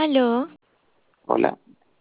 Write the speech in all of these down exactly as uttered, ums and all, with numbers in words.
Aló, Hola,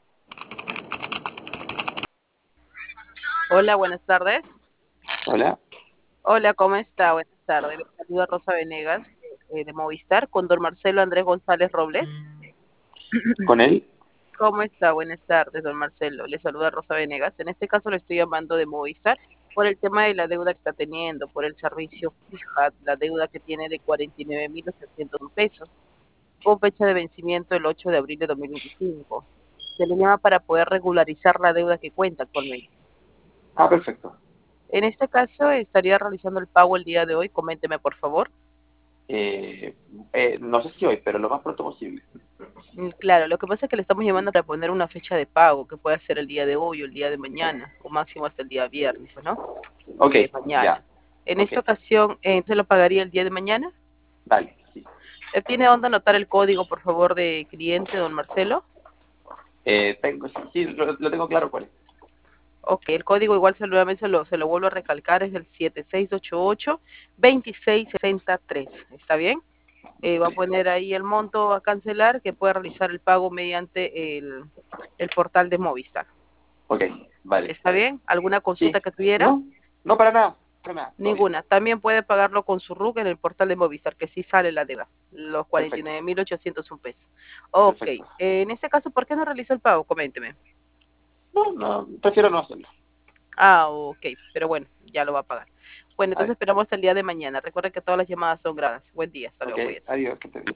Hola, buenas tardes. hola, Hola, ¿cómo está? Buenas tardes. Le saluda Rosa Venegas eh, de Movistar con don Marcelo Andrés González Robles. ¿con él? ¿Cómo está? Buenas tardes, don Marcelo. Le saluda Rosa Venegas. En este caso le estoy llamando de Movistar por el tema de la deuda que está teniendo, por el servicio fija, la deuda que tiene de cuarenta y nueve mil ochocientos pesos, con fecha de vencimiento el ocho de abril de dos mil veinticinco. Se le llama para poder regularizar la deuda que cuenta actualmente. Ah, perfecto. En este caso, estaría realizando el pago el día de hoy. Coménteme, por favor. Eh, eh, no sé si hoy, pero lo más pronto posible. Mm, Claro, lo que pasa es que le estamos llamando para poner una fecha de pago, que puede ser el día de hoy o el día de mañana, o máximo hasta el día viernes, ¿no? Ok, Que es mañana. ya, En ok, esta ocasión, eh, ¿se lo pagaría el día de mañana? dale, sí. Eh, ¿Tiene dónde anotar el código, por favor, de cliente, don Marcelo? Eh, tengo, sí, sí, lo, lo tengo claro cuál es. Ok, el código igual se lo, se lo, se lo vuelvo a recalcar, es el siete seis ocho ocho dos seis seis tres. ¿Está bien? Eh, va a Sí, poner ahí el monto a cancelar, que puede realizar el pago mediante el, el portal de Movistar. ok, vale. ¿Está bien? ¿Alguna Sí, consulta que tuviera? no, no para nada, para nada, todo bien. Ninguna. También puede pagarlo con su R U C en el portal de Movistar, que sí sale la deuda, los cuarenta y Perfecto, nueve mil ochocientos un pesos. Ok. Eh, perfecto. en este caso, ¿por qué no realizó el pago? Coménteme. No, no, prefiero no hacerlo. Ah, ok. Pero bueno, ya lo va a pagar. Bueno, entonces Vale, esperamos el día de mañana. Recuerden que todas las llamadas son gratis. Buen día. Hasta ok, luego. Cuídese. adiós, que estés bien.